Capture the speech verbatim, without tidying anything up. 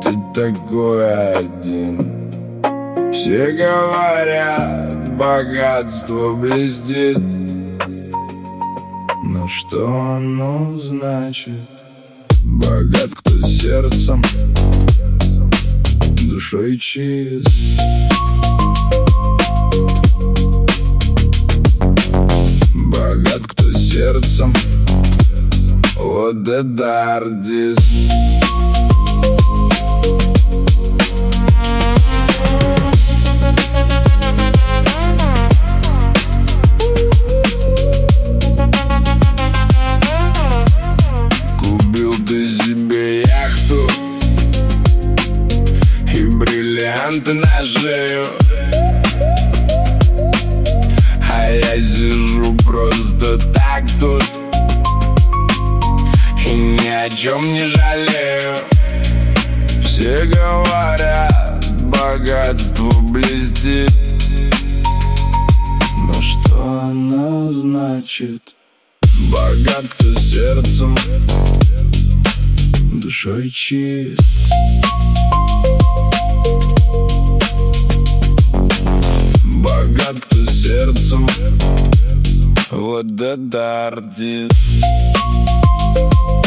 ты такой один. Все говорят, богатство блестит, но что оно значит? Богат кто сердцем, душой чист. Богат кто сердцем, вот это артист. Купил ты себе яхту и бриллианты на шею, а я сижу просто так тут и ни о чем не жалею. Все говорят, богатство блестит, но что оно значит? Богат кто сердцем, душой чист. Богат кто сердцем, вот это артист.